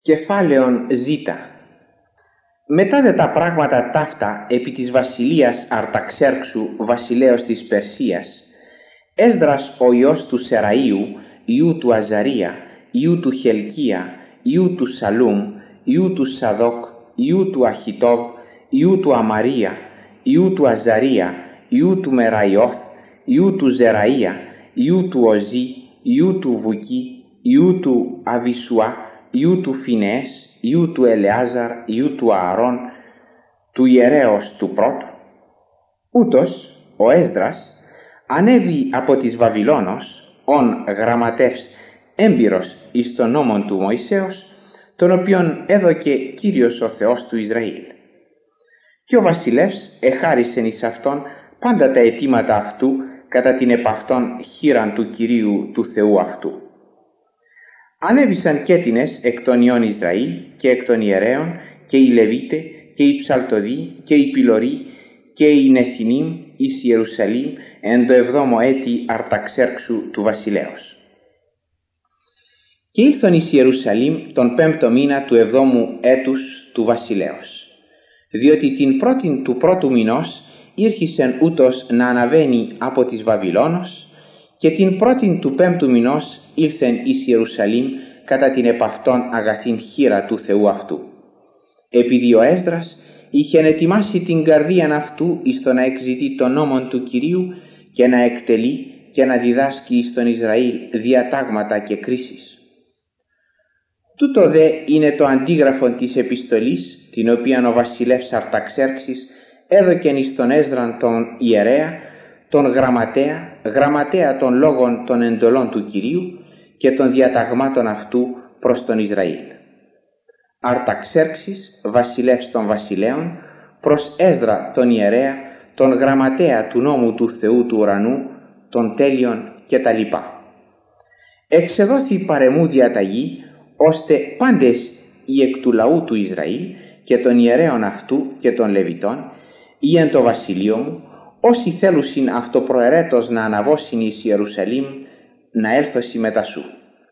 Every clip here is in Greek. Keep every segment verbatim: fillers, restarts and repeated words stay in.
Κεφάλαιον Ζ. Μετά δε τα πράγματα ταύτα επί της βασιλείας Αρταξέρξου βασιλέως της Περσίας, Έσδρας ο ιός του Σεραΐου, ιού του Αζαρία, ιού του Χελκία, ιού του Σαλούμ, ιού του Σαδόκ, ιού του Αχιτόβ, ιού του Αμαρία, ιού του Αζαρία, ιού του Μεραϊόθ, ιού του Ζεραΐα, ιού του Οζή, ιού του Βουκή, ιού του Αβισουά, ιού του Φινεές, ιού του Ελεάζαρ, ιού του Ααρών, του ιερέως του πρώτου. Ούτως ο Έσδρας ανέβη από της Βαβυλώνος, ον γραμματεύς έμπειρος εις τον νόμον του Μωυσέως, τον οποίον έδωκε Κύριος ο Θεός του Ισραήλ. Και ο βασιλεύς εχάρισεν εις αυτόν πάντα τα αιτήματα αυτού κατά την επαυτόν χείραν του Κυρίου του Θεού αυτού. Ανέβησαν κέτινες εκ των ιών Ισραήλ και εκ των ιερέων και οι Λεβίτε και οι ψαλτοδοί και οι πυλωροί και οι Νεθινίμ εις Ιερουσαλήμ εν το εβδόμο έτη Αρταξέρξου του βασιλέως. Και ήλθον εις Ιερουσαλήμ τον πέμπτο μήνα του εβδόμου έτους του βασιλέως, διότι την πρώτην του πρώτου μηνός ήρχισεν ούτως να αναβαίνει από της Βαβυλώνος, και την πρώτην του πέμπτου μηνός ήλθεν εις Ιερουσαλήμ κατά την επαυτόν αγαθήν χείρα του Θεού αυτού. Επειδή ο Έσδρας είχεν ετοιμάσει την καρδίαν αυτού εις το να εκζητεί τον νόμον του Κυρίου και να εκτελεί και να διδάσκει εις τον Ισραήλ διατάγματα και κρίσεις. Τούτο δε είναι το αντίγραφον της επιστολής, την οποία ο βασιλεύς Αρταξέρξης έδωκεν εις τον Έσδραν τον ιερέα, τον γραμματέα, γραμματέα των λόγων των εντολών του Κυρίου και των διαταγμάτων αυτού προς τον Ισραήλ. Αρταξέρξης, βασιλεύς των βασιλέων, προς Έσδρα τον ιερέα, τον γραμματέα του νόμου του Θεού του ουρανού, των τέλειων κτλ. Εξεδόθη παρεμού διαταγή, ώστε πάντες οι εκ του λαού του Ισραήλ και των ιερέων αυτού και των Λεβιτών, ή εν το βασιλείο μου, όσοι θέλουσιν αυτοπροαιρέτως να αναβώσιν εις Ιερουσαλήμ, να έλθωσι μετά σου.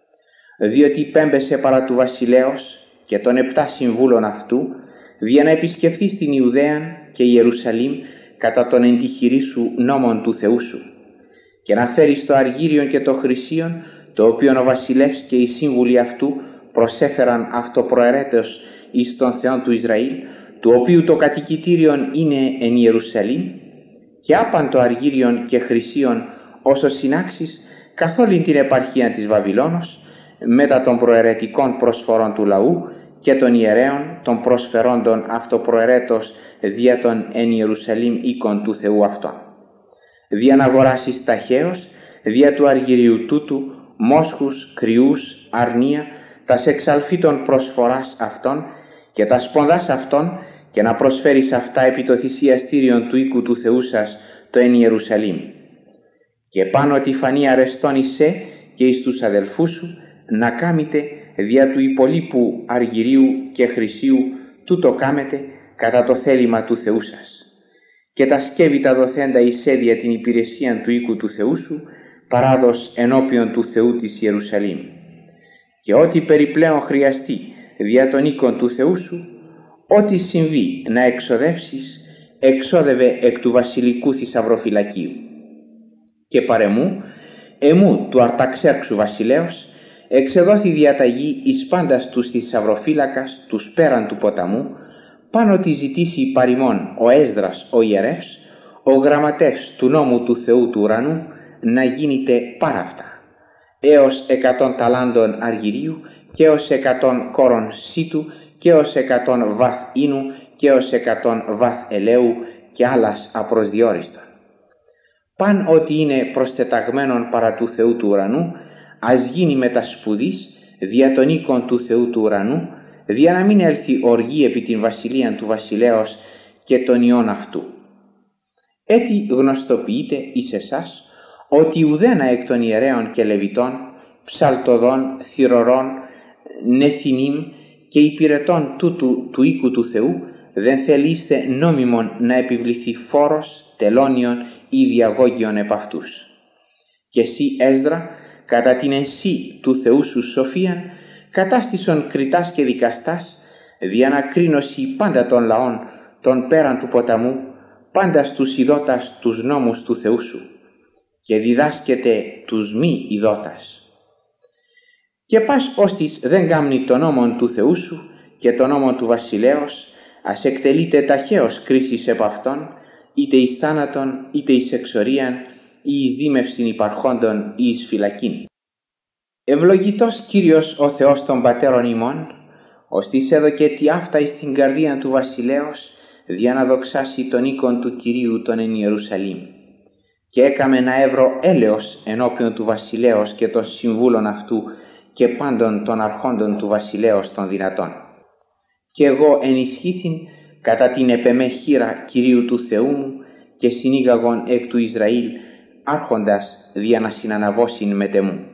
Διότι πέμπεσε παρά του βασιλέως και των επτά συμβούλων αυτού, για να επισκεφθεί στην Ιουδαίαν και Ιερουσαλήμ κατά τον εντυχηρή σου νόμον του Θεού σου, και να φέρει το αργύριον και το χρυσίον, το οποίον ο βασιλεύς και οι σύμβουλοι αυτού προσέφεραν αυτοπροαιρέτως εις τον Θεόν του Ισραήλ, του οποίου το κατοικητήριον είναι εν Ιερουσαλήμ, και άπαν το αργύριον και χρυσίον όσο συνάξεις καθ' όλην την επαρχία της Βαβυλώνος, μετά των προαιρετικών προσφορών του λαού και των ιερέων των προσφερόντων αυτοπροαιρέτως δια των εν Ιερουσαλήμ οίκων του Θεού αυτών. Δια να αγοράσεις ταχαίως δια του αργυρίου τούτου μόσχους, κρυούς, αρνία, τας εξαλφίτων προσφοράς αυτών και τα σπονδάς αυτών, και να προσφέρεις αυτά επί το θυσιαστήριον του οίκου του Θεού σας το εν Ιερουσαλήμ. Και πάνω τη φανή αρεστών εις σε και εις τους αδελφούς σου, να κάμετε δια του υπολείπου αργυρίου και χρυσίου, τούτο κάμετε κατά το θέλημα του Θεού σας. Και τα σκεύη τα δοθέντα εις σε δια την υπηρεσία του οίκου του Θεού σου, παράδος ενώπιον του Θεού της Ιερουσαλήμ. Και ό,τι περιπλέον χρειαστεί δια των οίκων του Θεού σου, ό,τι συμβεί να εξοδεύσεις, εξόδευε εκ του βασιλικού θησαυροφυλακίου. Και παρεμού, εμού του Αρταξέρξου βασιλέως, εξεδόθη διαταγή εις πάντας τους θησαυροφύλακας τους πέραν του ποταμού, πάνω τη ζητήσει παρημών ο Έσδρας ο ιερεύς, ο γραμματεύς του νόμου του Θεού του ουρανού, να γίνετε πάρα αυτά, έως εκατόν ταλάντων αργυρίου και έως εκατόν κόρων σίτου και ως εκατόν βαθ ίνου και ως εκατόν βαθ ελαίου και άλλας απροσδιόριστον. Παν ό,τι είναι προστεταγμένον παρά του Θεού του ουρανού, ας γίνει μετασπουδής δια των οίκων του Θεού του ουρανού, δια να μην έλθει οργή επί την βασιλείαν του βασιλέως και των ιών αυτού. Έτσι γνωστοποιείται εις εσάς ότι ουδένα εκ των ιερέων και Λεβιτών, ψαλτοδών, θυρωρών, νεθινίμ και υπηρετών τούτου του οίκου του Θεού δεν θελείστε νόμιμον να επιβληθεί φόρος, τελώνιον ή διαγώγιον επ' αυτούς. Και εσύ, Έσδρα, κατά την ενσύ του Θεού σου σοφίαν, κατάστησον κριτάς και δικαστάς, διανακρίνωση πάντα των λαών, των πέραν του ποταμού, πάντα στους ειδώτας τους νόμους του Θεού σου, και διδάσκεται τους μη ειδώτας. Και πας ώστις δεν κάμνει τον νόμον του Θεού σου και τον νόμον του βασιλέως, ας εκτελείται ταχαίως κρίσεις επ' αυτόν, είτε εις θάνατον, είτε εις εξορίαν, ή εις δίμευσιν υπαρχόντων, ή εις φυλακήν. Ευλογητός Κύριος ο Θεός των πατέρων ημών, ώστις έδωκε τι αυτά εις την καρδία του βασιλέως, δια να δοξάσει τον οίκον του Κυρίου τον εν Ιερουσαλήμ. Και έκαμε να έβρω έλεος ενώπιον του βασιλέως και των συμβούλων αυτού και πάντων των αρχόντων του βασιλέως των δυνατών. Και εγώ ενισχύθην κατά την επεμέ χείρα Κυρίου του Θεού μου και συνήγαγον εκ του Ισραήλ άρχοντας δια να συναναβώσιν μετ' εμού.